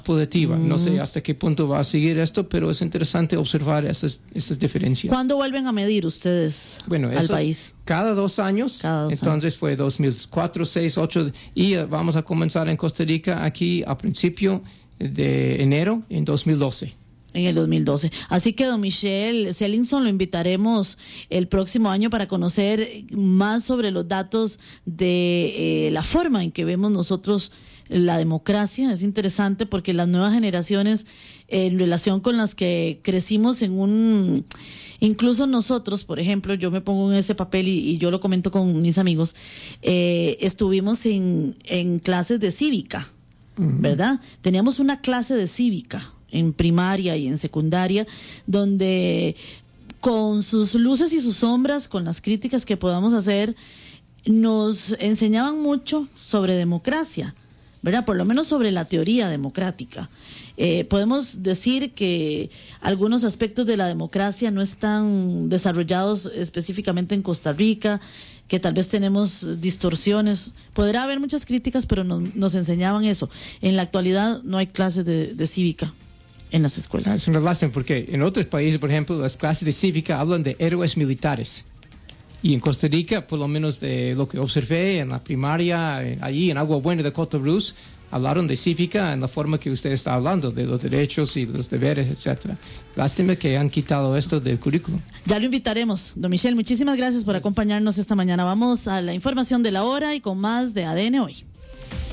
positiva. No sé hasta qué punto va a seguir esto, pero es interesante observar esas diferencias. ¿Cuándo vuelven a medir ustedes al país? Cada 2 años. Entonces fue 2004, 6, 8 y vamos a comenzar en Costa Rica aquí a principio de enero en 2012. En el 2012. Así que, don Michel Selinson, lo invitaremos el próximo año para conocer más sobre los datos de la forma en que vemos nosotros la democracia. Es interesante porque las nuevas generaciones, en relación con las que crecimos incluso nosotros, por ejemplo, yo me pongo en ese papel y yo lo comento con mis amigos, estuvimos en clases de cívica, ¿verdad? Teníamos una clase de cívica en primaria y en secundaria, donde con sus luces y sus sombras, con las críticas que podamos hacer, nos enseñaban mucho sobre democracia, ¿verdad? Por lo menos sobre la teoría democrática. Podemos decir que algunos aspectos de la democracia no están desarrollados específicamente en Costa Rica, que tal vez tenemos distorsiones. Podrá haber muchas críticas, pero nos enseñaban eso. En la actualidad no hay clases de cívica en las escuelas. Es una lástima porque en otros países, por ejemplo, las clases de cívica hablan de héroes militares. Y en Costa Rica, por lo menos de lo que observé en la primaria, allí en Agua Buena de Cotobruz, hablaron de cívica en la forma que usted está hablando, de los derechos y los deberes, etcétera. Lástima que han quitado esto del currículum. Ya lo invitaremos. Don Michel, muchísimas gracias por acompañarnos esta mañana. Vamos a la información de la hora y con más de ADN Hoy.